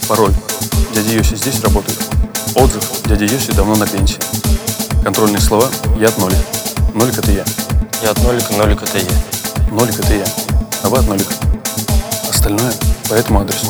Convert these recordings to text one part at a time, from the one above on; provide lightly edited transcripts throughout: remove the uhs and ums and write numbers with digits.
Пароль. Дядя Йоси здесь работает. Отзыв. Дядя Йоси давно на пенсии. Контрольные слова. Я от нолика. Нолик — это я. Я от нолика, нолик — это я. Нолик — это я. А вы от нолика. Остальное по этому адресу.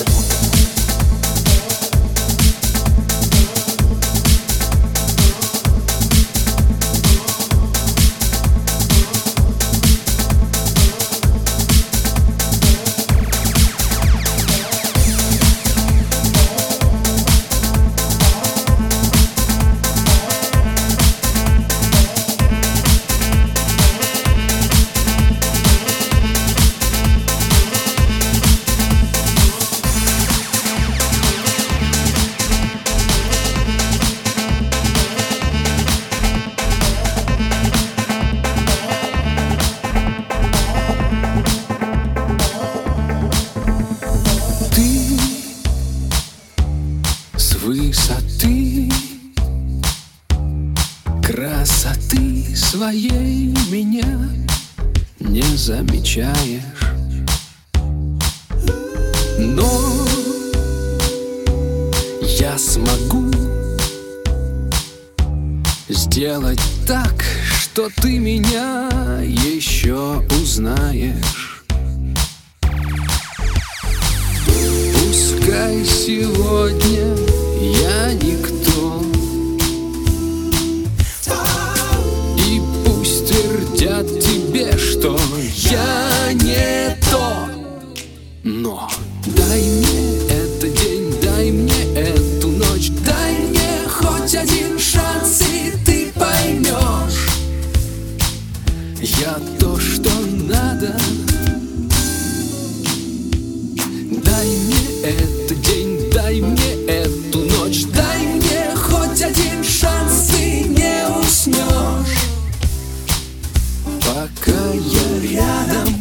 С высоты красоты своей меня не замечаешь, но я смогу сделать так, что ты меня еще узнаешь. Пускай сегодня я никто, и пусть твердят тебе, что я не то, но дай мне этот день, дай мне эту ночь, дай мне хоть один шанс, и ты поймешь, я то, что надо. Дай мне этот день, дай мне эту ночь, дай мне хоть один шанс, и не уснешь, пока я рядом.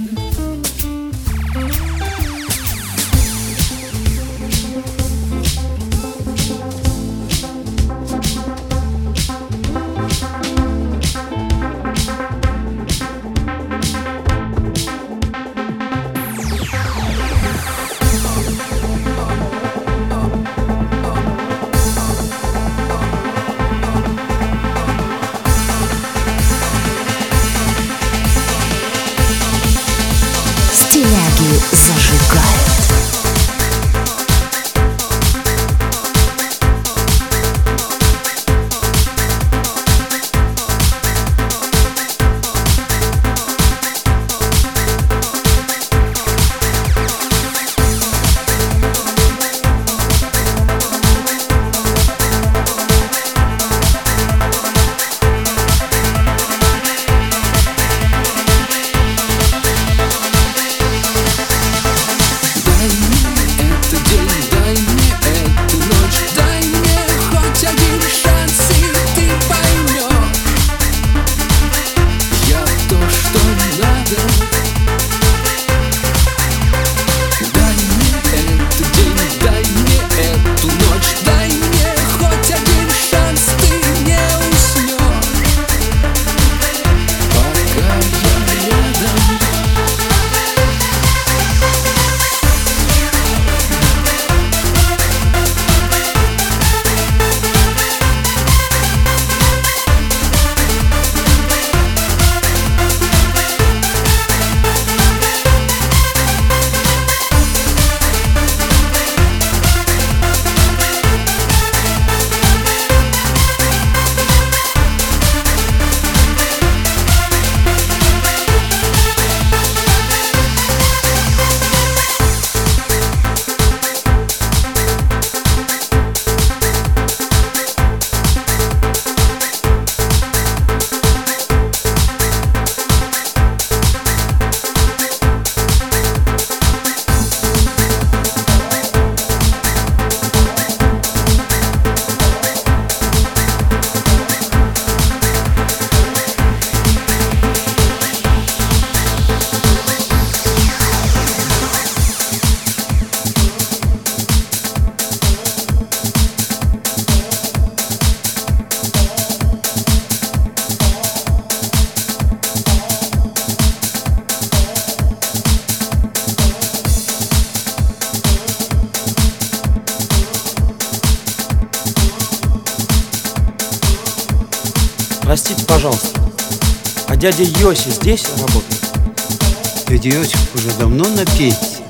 Простите, пожалуйста, а дядя Йося здесь работает? Дядя Иосиф уже давно на пенсии.